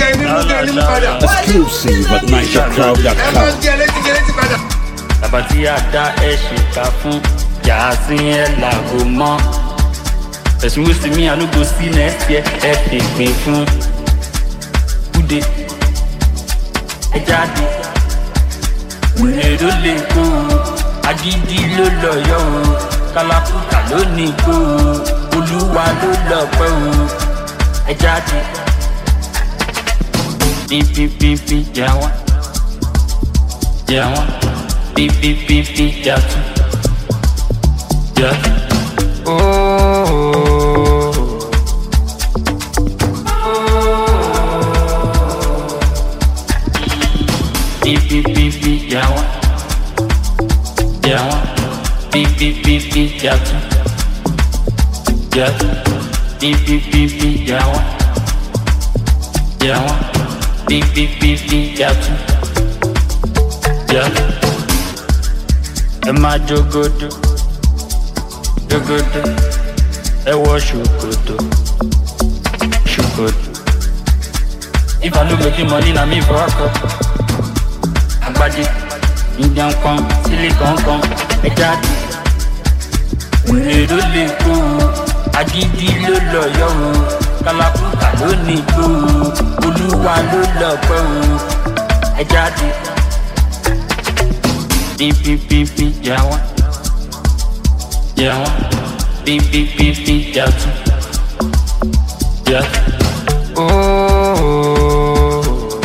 Exclusive at NigerCrowd.com. Tabati ada shika fun Yasin elago mo. Person wey see me I no go see next year. Take me fun Ude Ejade Wèrè ló lè kó agídí ló lọ yọ o. Kalakuta ló ní kó Olúwa ló lọ pẹ́ o. Ejade Pi yawa Yawa Pi yatu Yatu Oh Pi yawa Yawa Pi yatu Yatu Pi yawa Yawa Pi yatu Yatu Emma jogodo Jogodo Ewo shukodo Shukodo If I no make the money na me fuck up Agbadi Indian con Silicon con Ejadi Wèrè ló lè kó agídí ló lọ yọ o. Kalakuta ló ní kó Olúwa ló lọ pẹ́ o. Ejadi Pi yawa Yawa Pi yatu Yatu Oh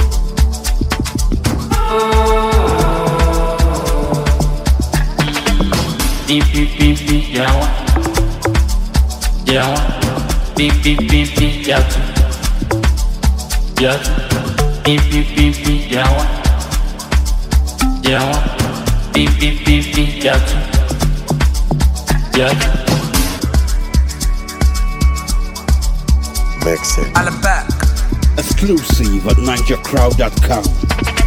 Pi yawa Yawa Pi yatu Yatu Pi yawa Yawa Pi yatu Yatu Exclusive at NigerCrowd.com.